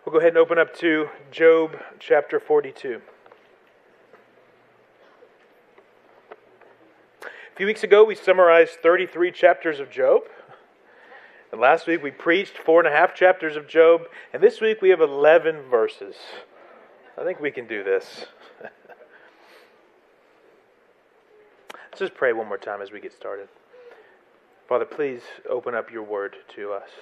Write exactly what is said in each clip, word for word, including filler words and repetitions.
We'll go ahead and open up to Job chapter forty-two. A few weeks ago, we summarized thirty-three chapters of Job. And last week, we preached four and a half chapters of Job. And this week, we have eleven verses. I think we can do this. Let's just pray one more time as we get started. Father, please open up your word to us.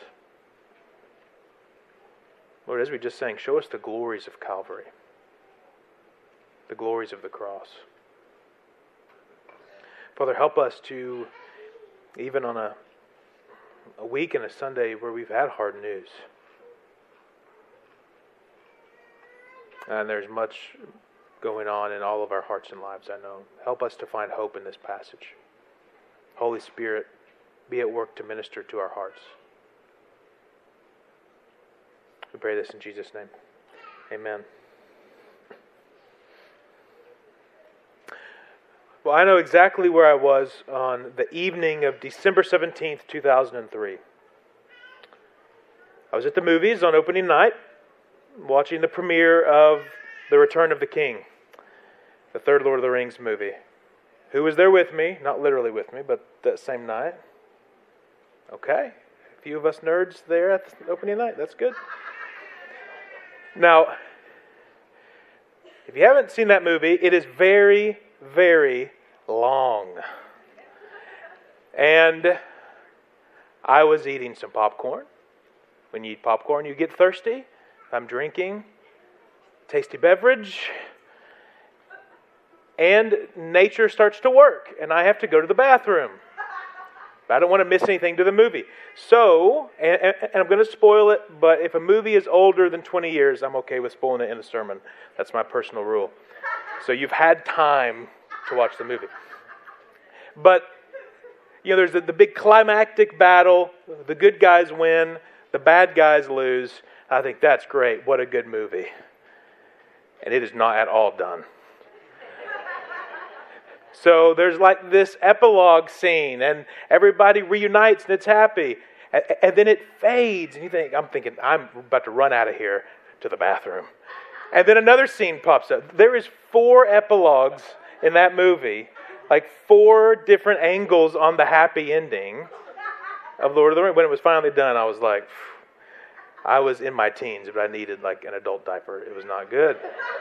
Lord, as we just sang, show us the glories of Calvary, the glories of the cross. Father, help us to, even on a, a week and a Sunday where we've had hard news, and there's much going on in all of our hearts and lives, I know. Help us to find hope in this passage. Holy Spirit, be at work to minister to our hearts. We pray this in Jesus' name. Amen. Well, I know exactly where I was on the evening of December seventeenth, two thousand three. I was at the movies on opening night, watching the premiere of The Return of the King, the third Lord of the Rings movie. Who was there with me? Not literally with me, but that same night. Okay. A few of us nerds there at the opening night. That's good. Now, if you haven't seen that movie, it is very, very long. And I was eating some popcorn. When you eat popcorn, you get thirsty. I'm drinking tasty beverage. And nature starts to work. And I have to go to the bathroom. I don't want to miss anything to the movie. So, and, and, and I'm going to spoil it, but if a movie is older than twenty years, I'm okay with spoiling it in a sermon. That's my personal rule. So you've had time to watch the movie. But, you know, there's the, the big climactic battle. The good guys win. The bad guys lose. I think that's great. What a good movie. And it is not at all done. So there's like this epilogue scene, and everybody reunites, and it's happy. And, and then it fades, and you think, I'm thinking, I'm about to run out of here to the bathroom. And then another scene pops up. There is four epilogues in that movie, like four different angles on the happy ending of Lord of the Rings. When it was finally done, I was like, I was in my teens, but I needed like an adult diaper. It was not good.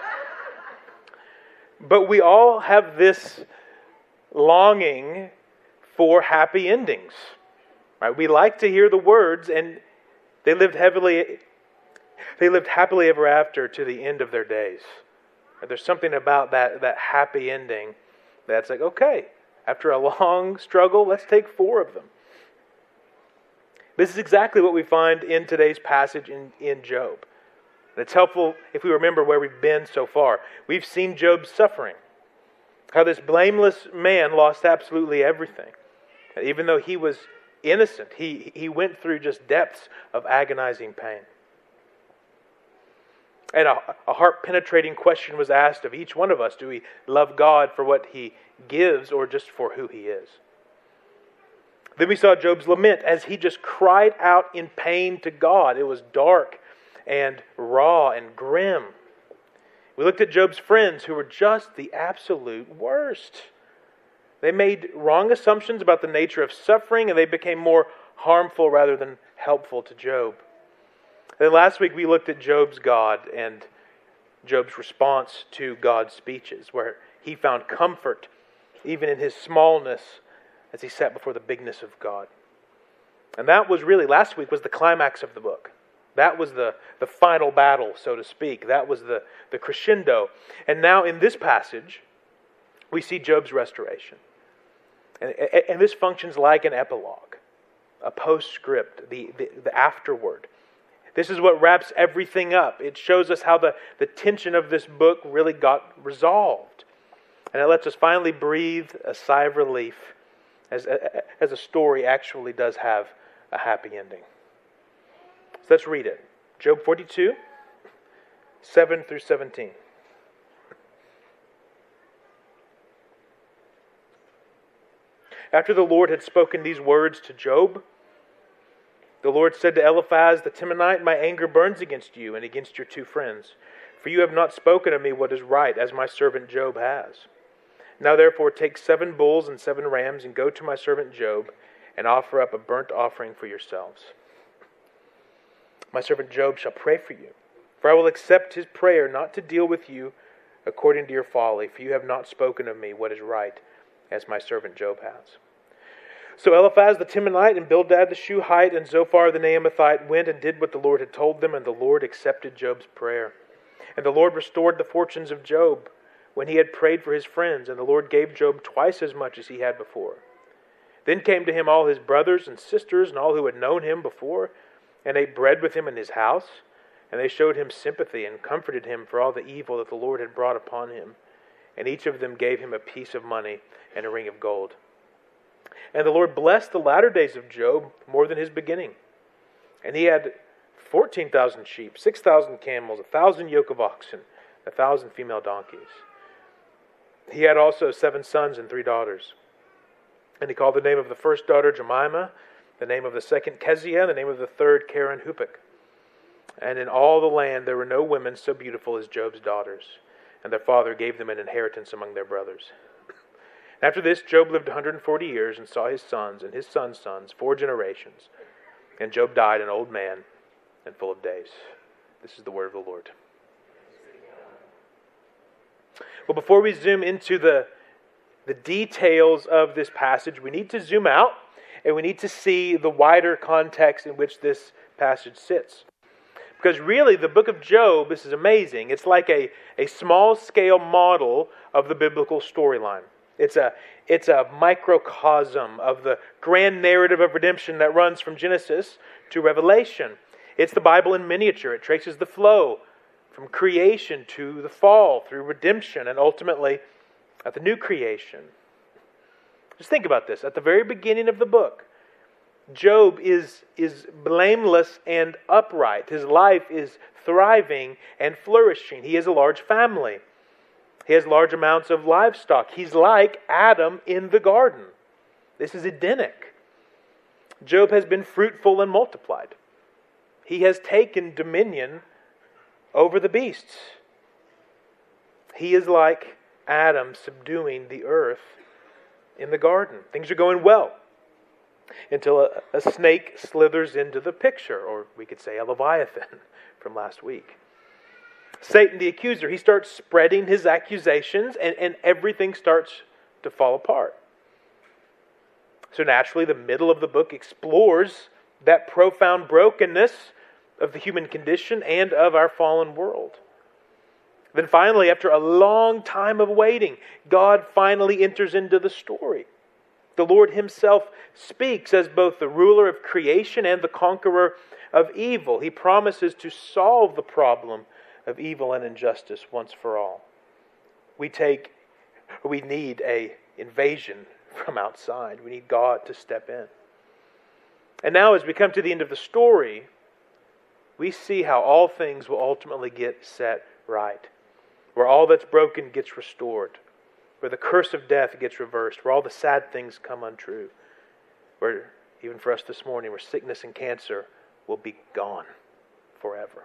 But we all have this longing for happy endings. Right? We like to hear the words, and they lived heavily they lived happily ever after to the end of their days. Right? There's something about that, that happy ending that's like, okay, after a long struggle, let's take four of them. This is exactly what we find in today's passage in, in Job. And it's helpful if we remember where we've been so far. We've seen Job's suffering. How this blameless man lost absolutely everything. Even though he was innocent, he, he went through just depths of agonizing pain. And a, a heart-penetrating question was asked of each one of us. Do we love God for what He gives or just for who He is? Then we saw Job's lament as he just cried out in pain to God. It was dark and raw and grim. We looked at Job's friends who were just the absolute worst. They made wrong assumptions about the nature of suffering, and they became more harmful rather than helpful to Job. And then last week we looked at Job's God and Job's response to God's speeches, where he found comfort even in his smallness as he sat before the bigness of God. And that was really, last week was the climax of the book. That was the, the final battle, so to speak. That was the, the crescendo. And now in this passage, we see Job's restoration. And, and this functions like an epilogue, a postscript, the, the, the afterword. This is what wraps everything up. It shows us how the, the tension of this book really got resolved. And it lets us finally breathe a sigh of relief as, as a story actually does have a happy ending. So let's read it. Job forty-two, seven through seventeen. After the Lord had spoken these words to Job, The Lord said to Eliphaz the Temanite, My anger burns against you and against your two friends, for you have not spoken of me what is right, as my servant Job has. Now therefore take seven bulls and seven rams, and go to my servant Job, and offer up a burnt offering for yourselves. My servant Job shall pray for you, for I will accept his prayer, not to deal with you according to your folly, for you have not spoken of me what is right, as my servant Job has. So Eliphaz the Temanite and Bildad the Shuhite and Zophar the Naamathite went and did what the Lord had told them, and the Lord accepted Job's prayer. And the Lord restored the fortunes of Job when he had prayed for his friends, and the Lord gave Job twice as much as he had before. Then came to him all his brothers and sisters and all who had known him before, and ate bread with him in his house, and they showed him sympathy and comforted him for all the evil that the Lord had brought upon him. And each of them gave him a piece of money and a ring of gold. And the Lord blessed the latter days of Job more than his beginning. And he had fourteen thousand sheep, six thousand camels, a thousand yoke of oxen, a thousand female donkeys. He had also seven sons and three daughters. And he called the name of the first daughter Jemimah, the name of the second Keziah, the name of the third Karen Hupik. And in all the land there were no women so beautiful as Job's daughters, and their father gave them an inheritance among their brothers. After this, Job lived one hundred forty years and saw his sons and his sons' sons, four generations. And Job died an old man and full of days. This is the word of the Lord. Well, before we zoom into the, the details of this passage, we need to zoom out and we need to see the wider context in which this passage sits. Because really, the book of Job, this is amazing, it's like a, a small-scale model of the biblical storyline. It's a, it's a microcosm of the grand narrative of redemption that runs from Genesis to Revelation. It's the Bible in miniature. It traces the flow from creation to the fall, through redemption, and ultimately at the new creation. Just think about this. At the very beginning of the book, Job is, is blameless and upright. His life is thriving and flourishing. He has a large family. He has large amounts of livestock. He's like Adam in the garden. This is Edenic. Job has been fruitful and multiplied. He has taken dominion over the beasts. He is like Adam subduing the earth in the garden. Things are going well until a, a snake slithers into the picture, or we could say a Leviathan from last week. Satan the accuser, he starts spreading his accusations and, and everything starts to fall apart. So naturally, the middle of the book explores that profound brokenness of the human condition and of our fallen world. Then finally, after a long time of waiting, God finally enters into the story. The Lord Himself speaks as both the ruler of creation and the conqueror of evil. He promises to solve the problem of evil and injustice once for all. We take, we need a invasion from outside. We need God to step in. And now as we come to the end of the story, we see how all things will ultimately get set right. Where all that's broken gets restored. Where the curse of death gets reversed. Where all the sad things come untrue. Where, even for us this morning, where sickness and cancer will be gone forever.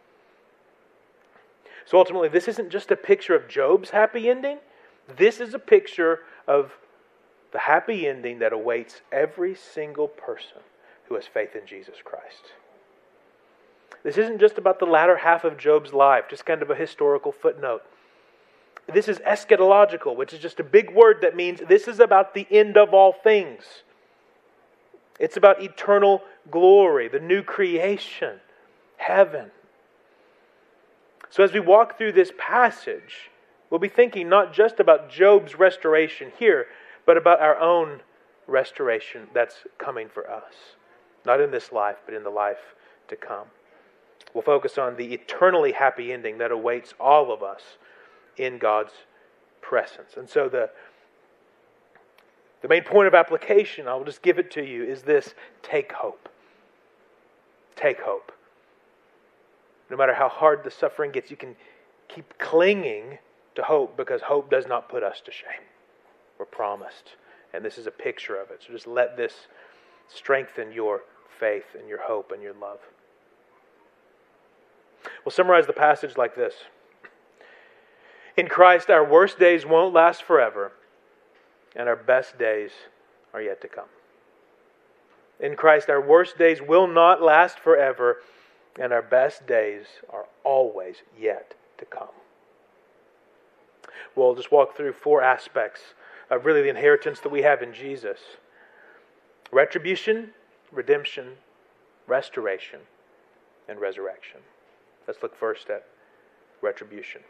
So ultimately, this isn't just a picture of Job's happy ending. This is a picture of the happy ending that awaits every single person who has faith in Jesus Christ. This isn't just about the latter half of Job's life, just kind of a historical footnote. This is eschatological, which is just a big word that means this is about the end of all things. It's about eternal glory, the new creation, heaven. So as we walk through this passage, we'll be thinking not just about Job's restoration here, but about our own restoration that's coming for us. Not in this life, but in the life to come. We'll focus on the eternally happy ending that awaits all of us in God's presence. And so the, the main point of application, I'll just give it to you, is this: take hope. Take hope. No matter how hard the suffering gets, you can keep clinging to hope, because hope does not put us to shame. We're promised. And this is a picture of it. So just let this strengthen your faith and your hope and your love. We'll summarize the passage like this. In Christ, our worst days won't last forever, and our best days are yet to come. In Christ, our worst days will not last forever, and our best days are always yet to come. We'll just walk through four aspects of really the inheritance that we have in Jesus. Retribution, redemption, restoration, and resurrection. Let's look first at retribution.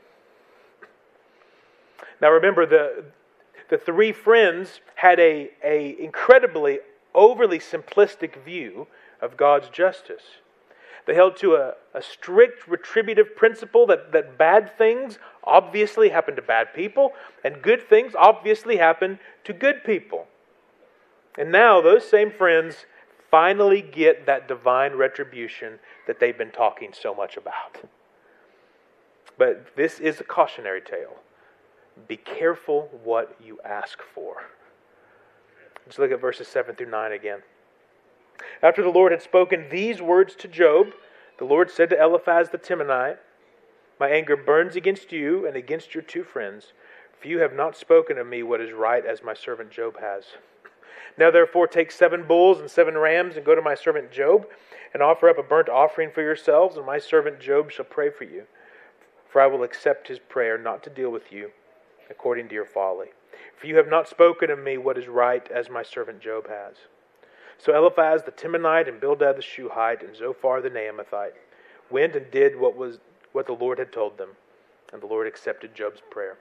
Now remember, the, the three friends had a, a incredibly overly simplistic view of God's justice. They held to a, a strict retributive principle that, that bad things obviously happen to bad people, and good things obviously happen to good people. And now those same friends finally get that divine retribution that they've been talking so much about. But this is a cautionary tale. Be careful what you ask for. Let's look at verses seven through nine again. After the Lord had spoken these words to Job, the Lord said to Eliphaz the Temanite, "My anger burns against you and against your two friends, for you have not spoken of me what is right as my servant Job has. Now therefore take seven bulls and seven rams and go to my servant Job and offer up a burnt offering for yourselves, and my servant Job shall pray for you. For I will accept his prayer not to deal with you according to your folly. For you have not spoken of me what is right as my servant Job has." So Eliphaz the Temanite and Bildad the Shuhite and Zophar the Naamathite went and did what was what the Lord had told them, and the Lord accepted Job's prayer.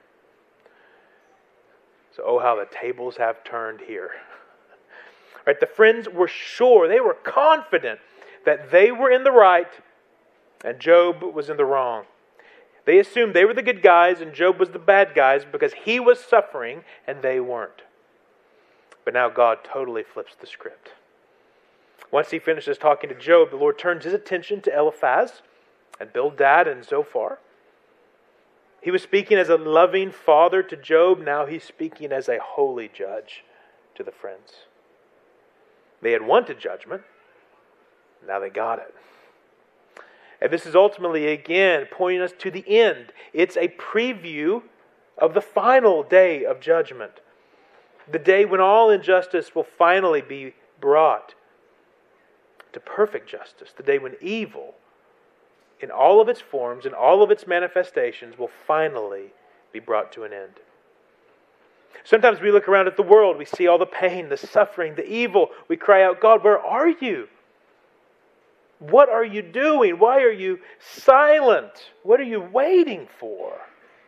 So oh how the tables have turned here. Right, the friends were sure, they were confident that they were in the right and Job was in the wrong. They assumed they were the good guys and Job was the bad guys because he was suffering and they weren't. But now God totally flips the script. Once he finishes talking to Job, the Lord turns his attention to Eliphaz and Bildad and Zophar. He was speaking as a loving father to Job. Now he's speaking as a holy judge to the friends. They had wanted judgment. Now they got it. And this is ultimately, again, pointing us to the end. It's a preview of the final day of judgment. The day when all injustice will finally be brought to perfect justice. The day when evil, in all of its forms, in all of its manifestations, will finally be brought to an end. Sometimes we look around at the world, we see all the pain, the suffering, the evil. We cry out, "God, where are you? What are you doing? Why are you silent? What are you waiting for?"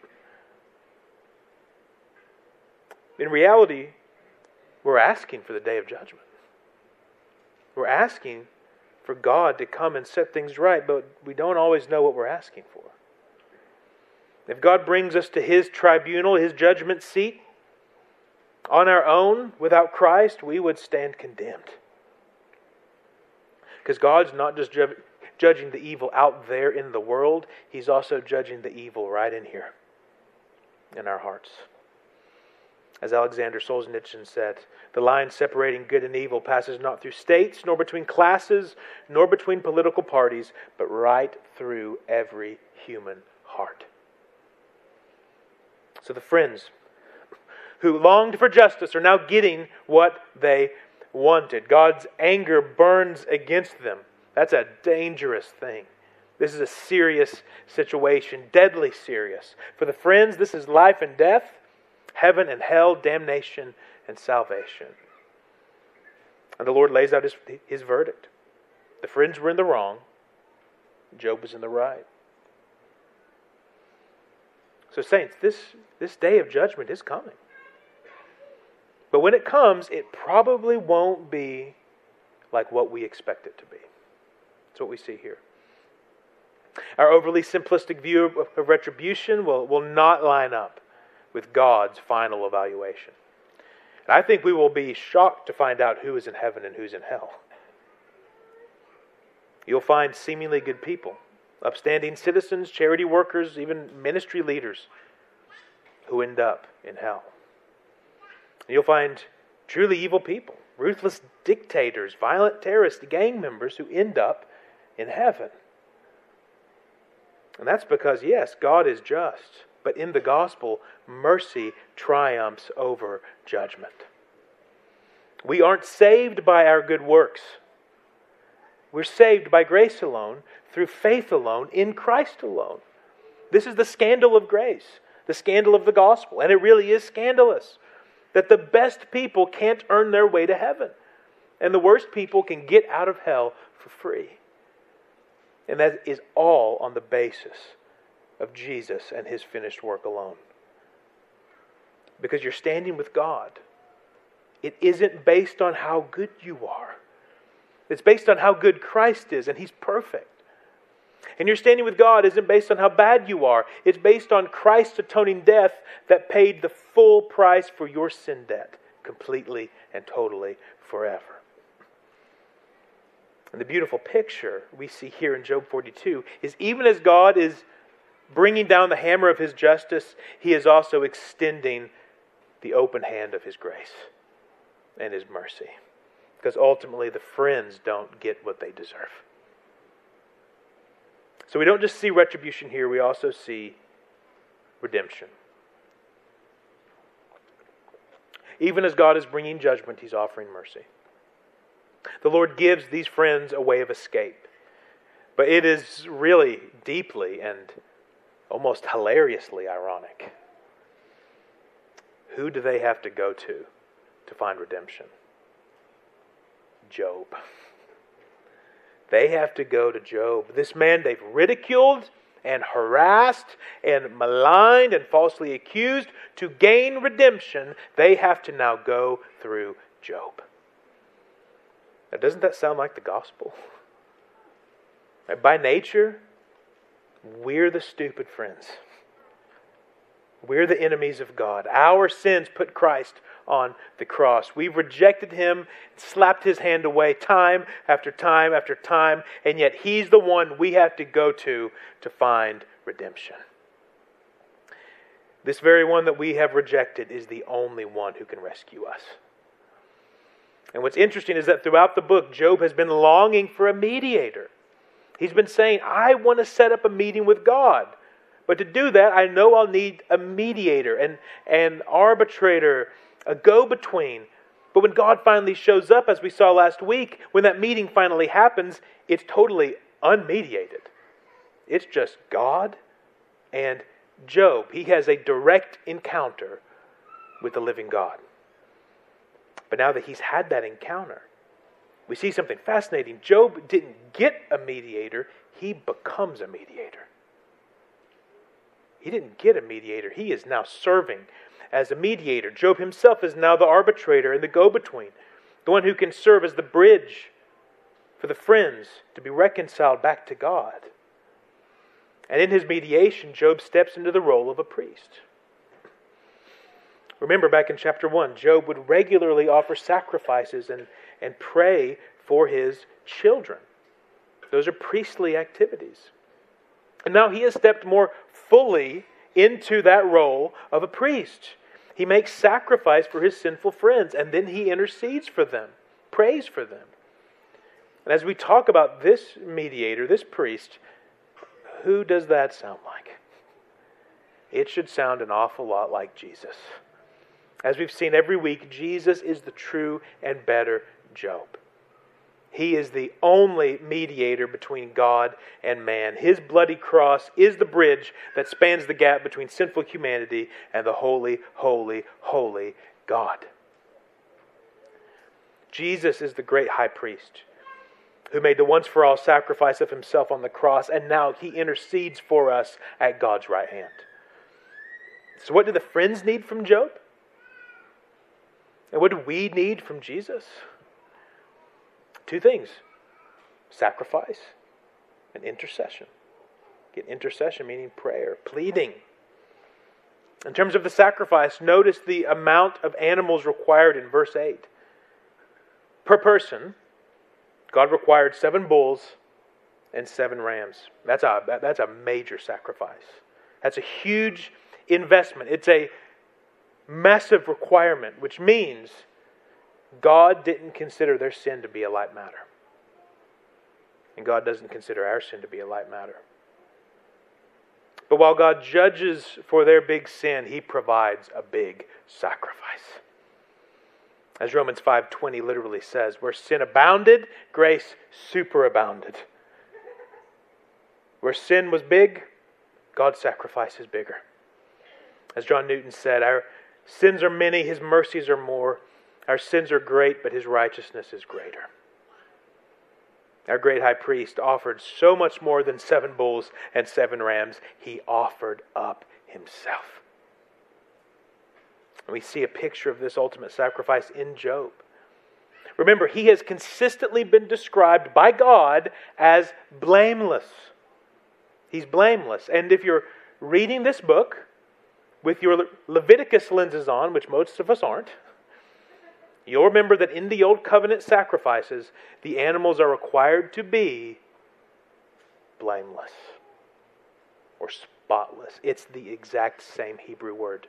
In reality, we're asking for the day of judgment. We're asking for God to come and set things right, but we don't always know what we're asking for. If God brings us to His tribunal, His judgment seat, on our own, without Christ, we would stand condemned. Because God's not just ju- judging the evil out there in the world, He's also judging the evil right in here, in our hearts. As Alexander Solzhenitsyn said, the line separating good and evil passes not through states, nor between classes, nor between political parties, but right through every human heart. So the friends who longed for justice are now getting what they wanted. God's anger burns against them. That's a dangerous thing. This is a serious situation, deadly serious. For the friends, this is life and death, heaven and hell, damnation and salvation. And the Lord lays out his, his verdict. The friends were in the wrong. Job was in the right. So saints, this, this day of judgment is coming. But when it comes, it probably won't be like what we expect it to be. That's what we see here. Our overly simplistic view of, of retribution will, will not line up with God's final evaluation. And I think we will be shocked to find out who is in heaven and who's in hell. You'll find seemingly good people, upstanding citizens, charity workers, even ministry leaders who end up in hell. And you'll find truly evil people, ruthless dictators, violent terrorists, gang members who end up in heaven. And that's because, yes, God is just, but in the gospel, mercy triumphs over judgment. We aren't saved by our good works. We're saved by grace alone, through faith alone, in Christ alone. This is the scandal of grace, the scandal of the gospel. And it really is scandalous that the best people can't earn their way to heaven, and the worst people can get out of hell for free. And that is all on the basis of Jesus and His finished work alone. Because you're standing with God. It isn't based on how good you are. It's based on how good Christ is, and He's perfect. And your standing with God isn't based on how bad you are. It's based on Christ's atoning death that paid the full price for your sin debt, completely and totally forever. And the beautiful picture we see here in Job forty-two is even as God is bringing down the hammer of His justice, He is also extending the open hand of His grace and His mercy. Because ultimately the friends don't get what they deserve. So we don't just see retribution here, we also see redemption. Even as God is bringing judgment, He's offering mercy. The Lord gives these friends a way of escape. But it is really deeply and almost hilariously ironic. Who do they have to go to to find redemption? Job. They have to go to Job. This man they've ridiculed and harassed and maligned and falsely accused. To gain redemption, they have to now go through Job. Now, doesn't that sound like the gospel? By nature, we're the stupid friends. We're the enemies of God. Our sins put Christ on the cross. We've rejected Him, slapped His hand away time after time after time, and yet He's the one we have to go to to find redemption. This very one that we have rejected is the only one who can rescue us. And what's interesting is that throughout the book, Job has been longing for a mediator. He's been saying, I want to set up a meeting with God. But to do that, I know I'll need a mediator, an, an arbitrator, a go-between. But when God finally shows up, as we saw last week, when that meeting finally happens, it's totally unmediated. It's just God and Job. He has a direct encounter with the living God. But now that he's had that encounter, we see something fascinating. Job didn't get a mediator, he becomes a mediator. He didn't get a mediator. He is now serving as a mediator. Job himself is now the arbitrator and the go-between, the one who can serve as the bridge for the friends to be reconciled back to God. And in his mediation, Job steps into the role of a priest. Remember back in chapter one, Job would regularly offer sacrifices and, and pray for his children. Those are priestly activities. And now he has stepped more fully into that role of a priest. He makes sacrifice for his sinful friends, and then he intercedes for them, prays for them. And as we talk about this mediator, this priest, who does that sound like? It should sound an awful lot like Jesus. As we've seen every week, Jesus is the true and better Job. He is the only mediator between God and man. His bloody cross is the bridge that spans the gap between sinful humanity and the holy, holy, holy God. Jesus is the great high priest who made the once-for-all sacrifice of himself on the cross, and now he intercedes for us at God's right hand. So what do the friends need from Job? And what do we need from Jesus? Two things. Sacrifice and intercession. Get intercession meaning prayer, pleading. In terms of the sacrifice, notice the amount of animals required in verse eight. Per person, God required seven bulls and seven rams. That's a, that's a major sacrifice. That's a huge investment. It's a massive requirement, which means God didn't consider their sin to be a light matter. And God doesn't consider our sin to be a light matter. But while God judges for their big sin, He provides a big sacrifice. As Romans five twenty literally says, where sin abounded, grace superabounded. Where sin was big, God's sacrifice is bigger. As John Newton said, our sins are many, His mercies are more. Our sins are great, but His righteousness is greater. Our great high priest offered so much more than seven bulls and seven rams. He offered up Himself. And we see a picture of this ultimate sacrifice in Job. Remember, he has consistently been described by God as blameless. He's blameless. And if you're reading this book with your Leviticus lenses on, which most of us aren't, you'll remember that in the Old Covenant sacrifices, the animals are required to be blameless or spotless. It's the exact same Hebrew word.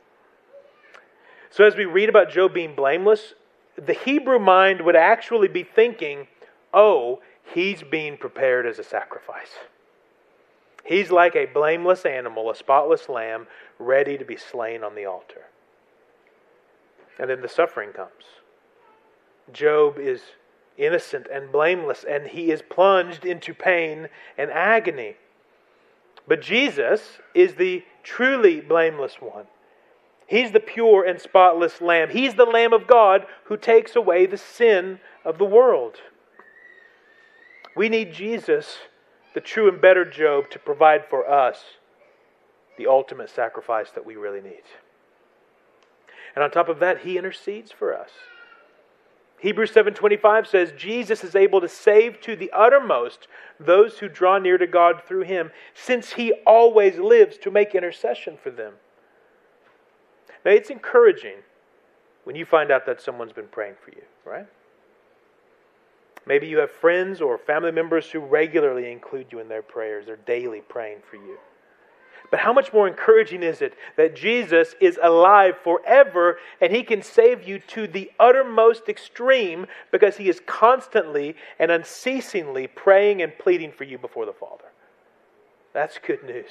So as we read about Job being blameless, the Hebrew mind would actually be thinking, oh, he's being prepared as a sacrifice. He's like a blameless animal, a spotless lamb, ready to be slain on the altar. And then the suffering comes. Job is innocent and blameless, and he is plunged into pain and agony. But Jesus is the truly blameless one. He's the pure and spotless Lamb. He's the Lamb of God who takes away the sin of the world. We need Jesus, the true and better Job, to provide for us the ultimate sacrifice that we really need. And on top of that, He intercedes for us. Hebrews seven twenty-five says, Jesus is able to save to the uttermost those who draw near to God through Him, since He always lives to make intercession for them. Now, it's encouraging when you find out that someone's been praying for you, right? Maybe you have friends or family members who regularly include you in their prayers. They're daily praying for you. But how much more encouraging is it that Jesus is alive forever and He can save you to the uttermost extreme because He is constantly and unceasingly praying and pleading for you before the Father. That's good news.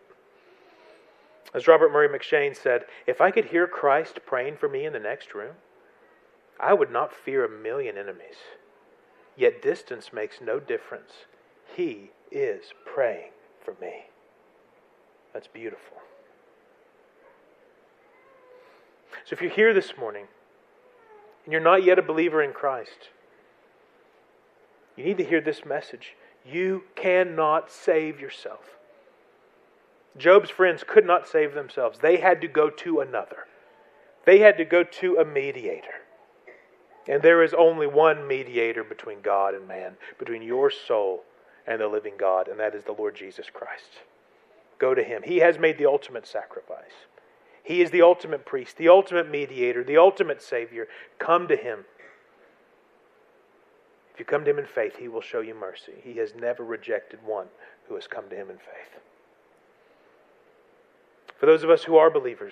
As Robert Murray McShane said, if I could hear Christ praying for me in the next room, I would not fear a million enemies. Yet distance makes no difference. He is praying for me. That's beautiful. So if you're here this morning and you're not yet a believer in Christ, you need to hear this message. You cannot save yourself. Job's friends could not save themselves. They had to go to another. They had to go to a mediator. And there is only one mediator between God and man, between your soul and the living God, and that is the Lord Jesus Christ. Go to Him. He has made the ultimate sacrifice. He is the ultimate priest, the ultimate mediator, the ultimate Savior. Come to Him. If you come to Him in faith, He will show you mercy. He has never rejected one who has come to Him in faith. For those of us who are believers,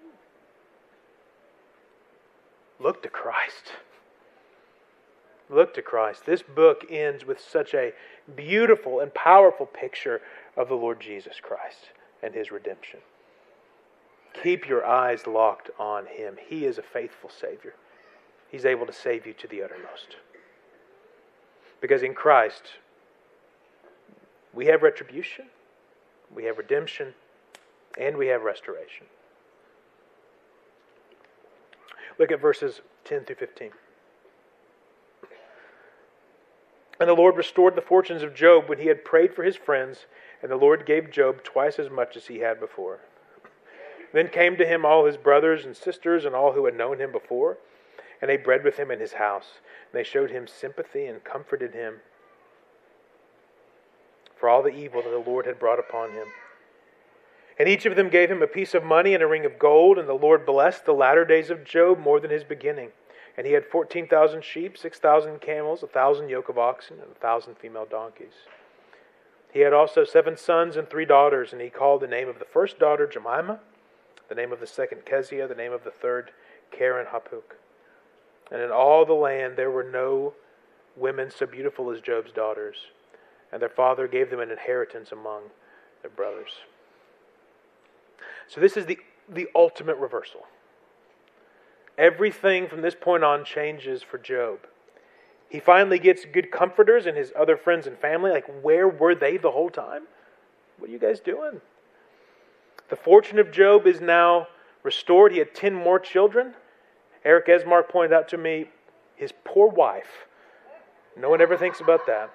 look to Christ. Look to Christ. This book ends with such a beautiful and powerful picture of the Lord Jesus Christ and His redemption. Keep your eyes locked on Him. He is a faithful Savior. He's able to save you to the uttermost. Because in Christ, we have retribution, we have redemption, and we have restoration. Look at verses ten through fifteen. And the Lord restored the fortunes of Job when he had prayed for his friends, and the Lord gave Job twice as much as he had before. Then came to him all his brothers and sisters and all who had known him before, and they bred with him in his house. And they showed him sympathy and comforted him for all the evil that the Lord had brought upon him. And each of them gave him a piece of money and a ring of gold, and the Lord blessed the latter days of Job more than his beginning. And he had fourteen thousand sheep, six thousand camels, a thousand yoke of oxen, and a thousand female donkeys. He had also seven sons and three daughters, and he called the name of the first daughter Jemimah, the name of the second Keziah, the name of the third Karen Hapuk. And in all the land there were no women so beautiful as Job's daughters, and their father gave them an inheritance among their brothers. So this is the, the ultimate reversal. Everything from this point on changes for Job. He finally gets good comforters and his other friends and family. Like, where were they the whole time? What are you guys doing? The fortune of Job is now restored. He had ten more children. Eric Esmark pointed out to me his poor wife. No one ever thinks about that.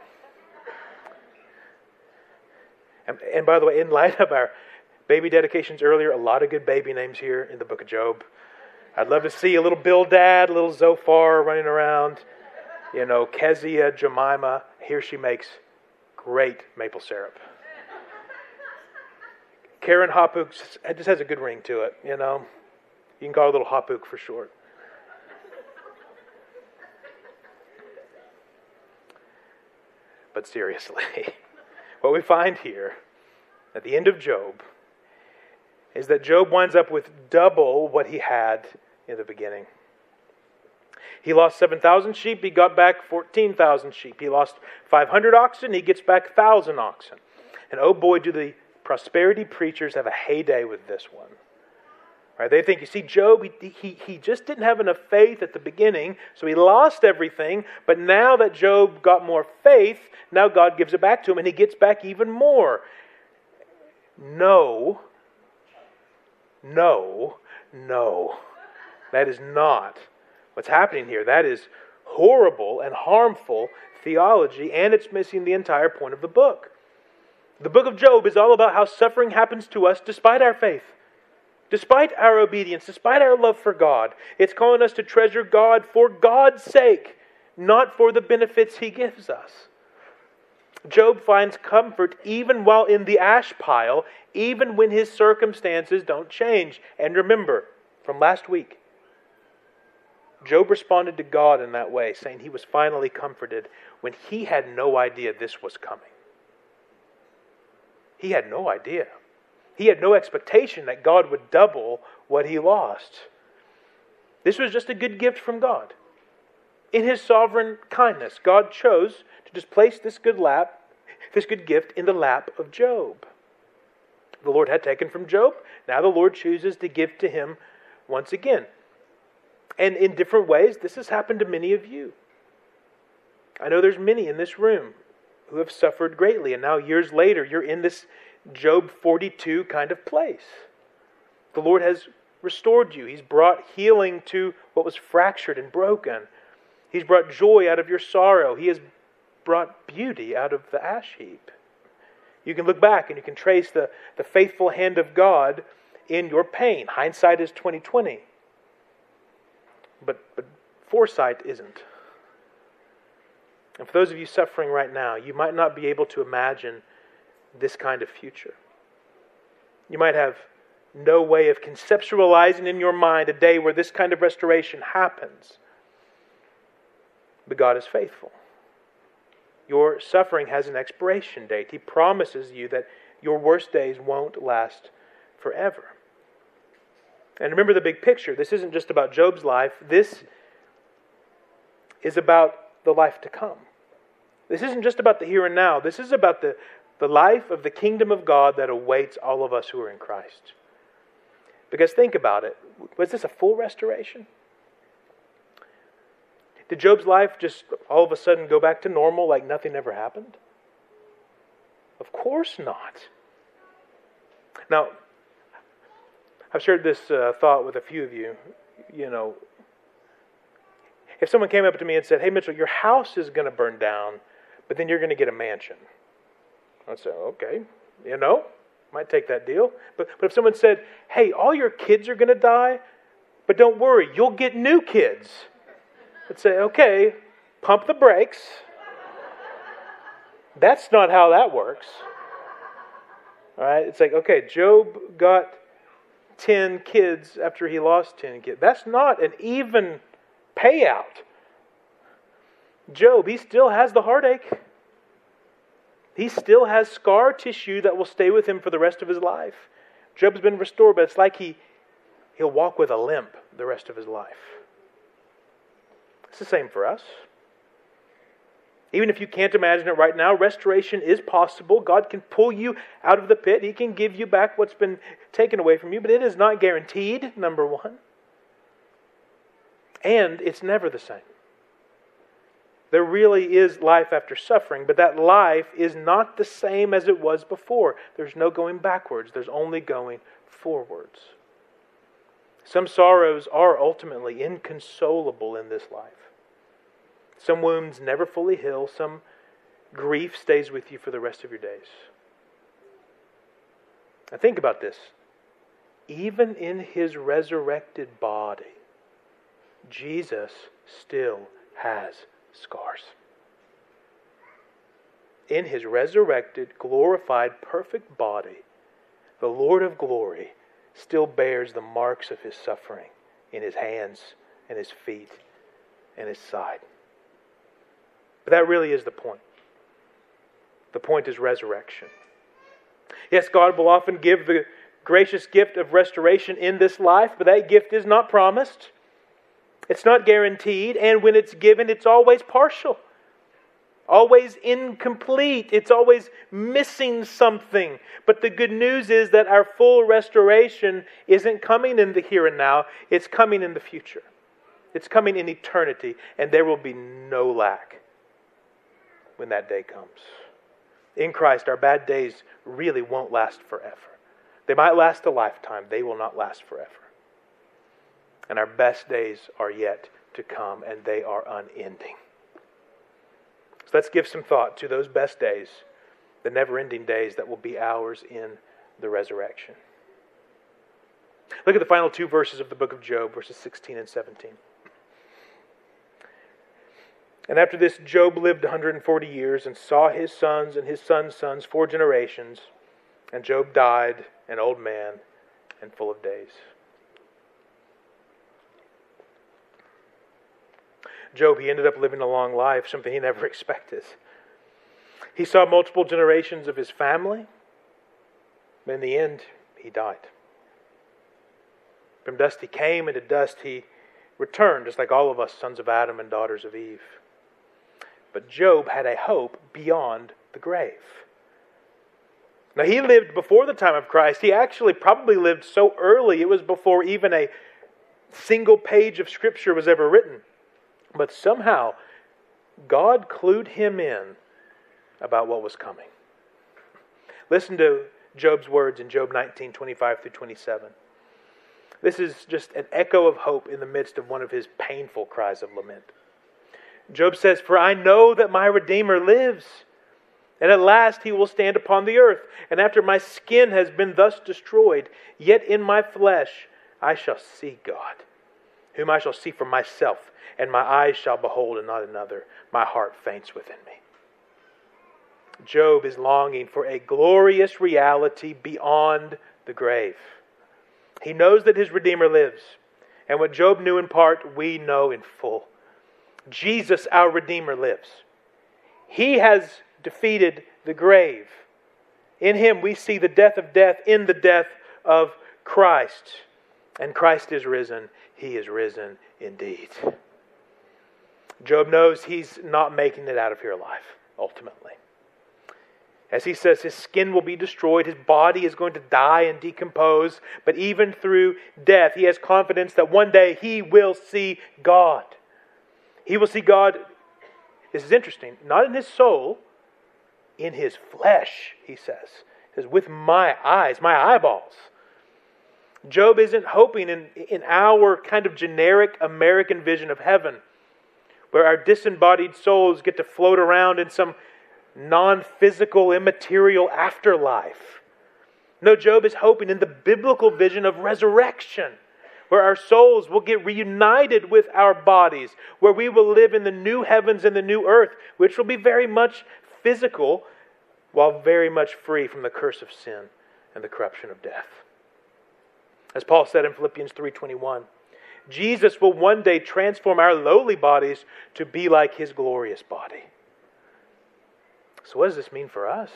And, and by the way, in light of our baby dedications earlier, a lot of good baby names here in the book of Job. I'd love to see a little Bildad, a little Zophar running around. You know, Kezia, Jemima. Here she makes great maple syrup. Karen Hapuk just has a good ring to it, you know. You can call her a little Hapuk for short. But seriously, what we find here at the end of Job is that Job winds up with double what he had in the beginning. He lost seven thousand sheep, he got back fourteen thousand sheep. He lost five hundred oxen, he gets back one thousand oxen. And oh boy, do the prosperity preachers have a heyday with this one. Right? They think, you see, Job, he, he, he just didn't have enough faith at the beginning, so he lost everything. But now that Job got more faith, now God gives it back to him, and he gets back even more. No, no, no. That is not what's happening here. That is horrible and harmful theology, and it's missing the entire point of the book. The book of Job is all about how suffering happens to us despite our faith, despite our obedience, despite our love for God. It's calling us to treasure God for God's sake, not for the benefits He gives us. Job finds comfort even while in the ash pile, even when his circumstances don't change. And remember, from last week, Job responded to God in that way, saying he was finally comforted when he had no idea this was coming. He had no idea. He had no expectation that God would double what he lost. This was just a good gift from God. In His sovereign kindness, God chose to just place this good lap, this good gift in the lap of Job. The Lord had taken from Job. Now the Lord chooses to give to him once again. And in different ways, this has happened to many of you. I know there's many in this room who have suffered greatly, and now years later, you're in this Job forty-two kind of place. The Lord has restored you. He's brought healing to what was fractured and broken. He's brought joy out of your sorrow. He has brought beauty out of the ash heap. You can look back and you can trace the, the faithful hand of God in your pain. Hindsight is twenty twenty. But, but foresight isn't. And for those of you suffering right now, you might not be able to imagine this kind of future. You might have no way of conceptualizing in your mind a day where this kind of restoration happens. But God is faithful. Your suffering has an expiration date. He promises you that your worst days won't last forever. And remember the big picture. This isn't just about Job's life. This is about the life to come. This isn't just about the here and now. This is about the, the life of the kingdom of God that awaits all of us who are in Christ. Because think about it. Was this a full restoration? Did Job's life just all of a sudden go back to normal like nothing ever happened? Of course not. Now, I've shared this uh, thought with a few of you. You know, if someone came up to me and said, "Hey Mitchell, your house is going to burn down, but then you're going to get a mansion," I'd say, "Okay, you know, might take that deal." But but if someone said, "Hey, all your kids are going to die, but don't worry, you'll get new kids," I'd say, "Okay, pump the brakes. That's not how that works." All right, it's like, okay, Job got ten kids after he lost ten kids. That's not an even payout. Job, he still has the heartache. He still has scar tissue that will stay with him for the rest of his life. Job's been restored, but it's like he, he'll walk with a limp the rest of his life. It's the same for us. Even if you can't imagine it right now, restoration is possible. God can pull you out of the pit. He can give you back what's been taken away from you, but it is not guaranteed, number one. And it's never the same. There really is life after suffering, but that life is not the same as it was before. There's no going backwards. There's only going forwards. Some sorrows are ultimately inconsolable in this life. Some wounds never fully heal. Some grief stays with you for the rest of your days. Now think about this. Even in His resurrected body, Jesus still has scars. In His resurrected, glorified, perfect body, the Lord of glory still bears the marks of His suffering in His hands and His feet and His side. But that really is the point. The point is resurrection. Yes, God will often give the gracious gift of restoration in this life, but that gift is not promised. It's not guaranteed, and when it's given, it's always partial. Always incomplete. It's always missing something. But the good news is that our full restoration isn't coming in the here and now. It's coming in the future. It's coming in eternity, and there will be no lack when that day comes. In Christ, our bad days really won't last forever. They might last a lifetime. They will not last forever. And our best days are yet to come, and they are unending. So let's give some thought to those best days, the never-ending days that will be ours in the resurrection. Look at the final two verses of the book of Job, verses sixteen and seventeen. And after this, Job lived one hundred forty years and saw his sons and his sons' sons four generations. And Job died an old man and full of days. Job, he ended up living a long life, something he never expected. He saw multiple generations of his family, but in the end, he died. From dust he came, and to dust he returned, just like all of us, sons of Adam and daughters of Eve. But Job had a hope beyond the grave. Now, he lived before the time of Christ. He actually probably lived so early, it was before even a single page of Scripture was ever written. But somehow, God clued him in about what was coming. Listen to Job's words in Job nineteen, twenty-five through twenty-seven. This is just an echo of hope in the midst of one of his painful cries of lament. Job says, "For I know that my Redeemer lives, and at last He will stand upon the earth. And after my skin has been thus destroyed, yet in my flesh I shall see God, whom I shall see for myself, and my eyes shall behold and not another. My heart faints within me." Job is longing for a glorious reality beyond the grave. He knows that his Redeemer lives. And what Job knew in part, we know in full. Jesus, our Redeemer, lives. He has defeated the grave. In Him we see the death of death in the death of Christ. And Christ is risen. He is risen indeed. Job knows he's not making it out of here alive, ultimately. As he says, his skin will be destroyed, his body is going to die and decompose, but even through death, he has confidence that one day he will see God. He will see God, this is interesting, not in his soul, in his flesh, he says. He says, with my eyes, my eyeballs. Job isn't hoping in, in our kind of generic American vision of heaven, where our disembodied souls get to float around in some non-physical, immaterial afterlife. No, Job is hoping in the biblical vision of resurrection, where our souls will get reunited with our bodies, where we will live in the new heavens and the new earth, which will be very much physical, while very much free from the curse of sin and the corruption of death. As Paul said in Philippians three twenty-one, Jesus will one day transform our lowly bodies to be like His glorious body. So what does this mean for us?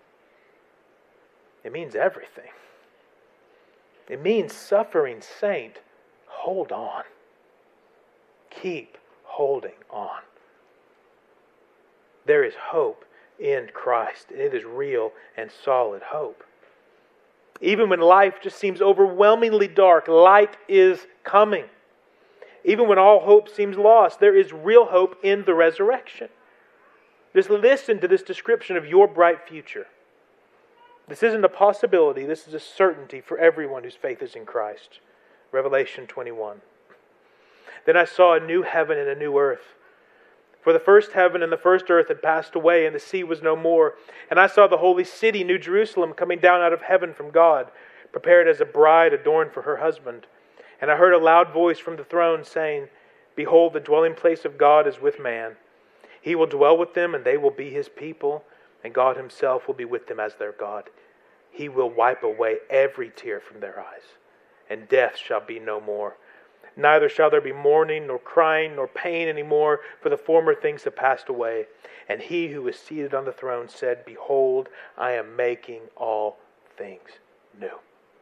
It means everything. It means, suffering saint, hold on. Keep holding on. There is hope in Christ, and it is real and solid hope. Even when life just seems overwhelmingly dark, light is coming. Even when all hope seems lost, there is real hope in the resurrection. Just listen to this description of your bright future. This isn't a possibility, this is a certainty for everyone whose faith is in Christ. Revelation twenty-one. Then I saw a new heaven and a new earth. For the first heaven and the first earth had passed away, and the sea was no more. And I saw the holy city, New Jerusalem, coming down out of heaven from God, prepared as a bride adorned for her husband. And I heard a loud voice from the throne saying, Behold, the dwelling place of God is with man. He will dwell with them, and they will be His people, and God Himself will be with them as their God. He will wipe away every tear from their eyes, and death shall be no more. Neither shall there be mourning, nor crying, nor pain any more, for the former things have passed away. And He who is seated on the throne said, Behold, I am making all things new.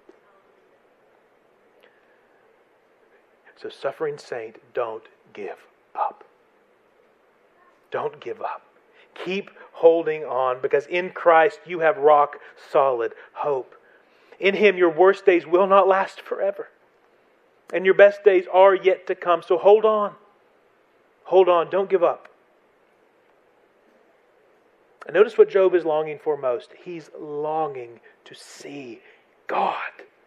So, suffering saint, don't give up. Don't give up. Keep holding on, because in Christ you have rock solid hope. In Him your worst days will not last forever. And your best days are yet to come. So hold on. Hold on. Don't give up. And notice what Job is longing for most. He's longing to see God.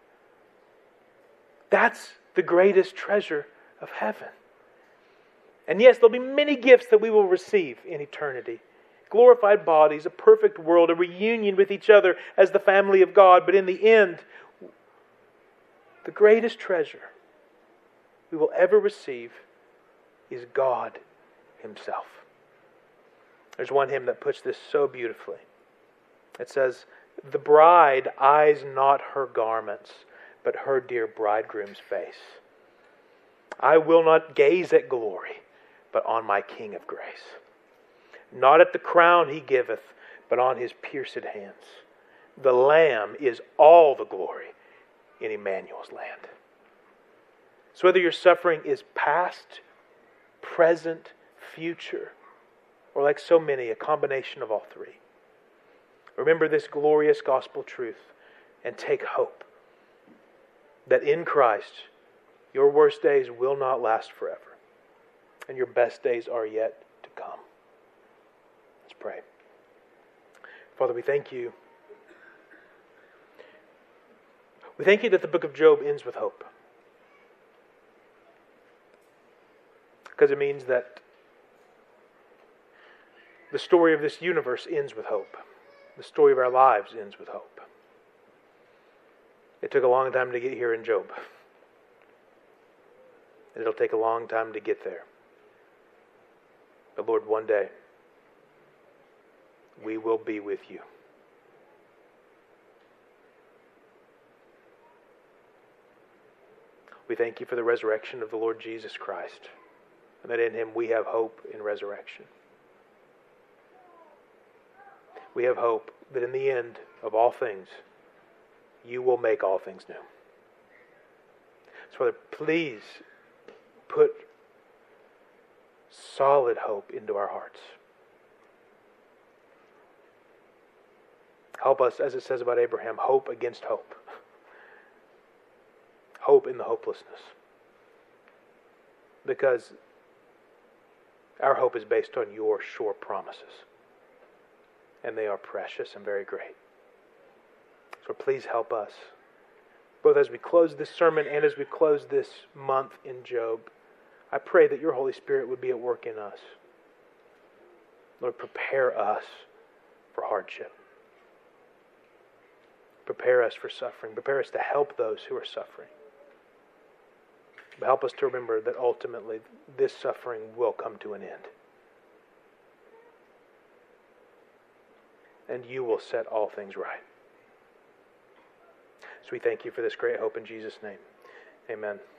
That's the greatest treasure of heaven. And yes, there'll be many gifts that we will receive in eternity. Glorified bodies, a perfect world, a reunion with each other as the family of God. But in the end, the greatest treasure we will ever receive is God Himself. There's one hymn that puts this so beautifully. It says, The bride eyes not her garments, but her dear bridegroom's face. I will not gaze at glory, but on my King of grace. Not at the crown He giveth, but on His pierced hands. The Lamb is all the glory in Emmanuel's land. So whether your suffering is past, present, future, or like so many, a combination of all three, remember this glorious gospel truth and take hope that in Christ your worst days will not last forever, and your best days are yet to come. Let's pray. Father, we thank You. We thank You that the book of Job ends with hope. Because it means that the story of this universe ends with hope. The story of our lives ends with hope. It took a long time to get here in Job. And it'll take a long time to get there. But Lord, one day, we will be with You. We thank You for the resurrection of the Lord Jesus Christ, and that in Him we have hope in resurrection. We have hope that in the end of all things, You will make all things new. So Father, please put solid hope into our hearts. Help us, as it says about Abraham, hope against hope. Hope in the hopelessness. Because our hope is based on Your sure promises. And they are precious and very great. So please help us, both as we close this sermon and as we close this month in Job. I pray that Your Holy Spirit would be at work in us. Lord, prepare us for hardship. Prepare us for suffering. Prepare us to help those who are suffering. But help us to remember that ultimately this suffering will come to an end. And You will set all things right. So we thank You for this great hope in Jesus' name. Amen.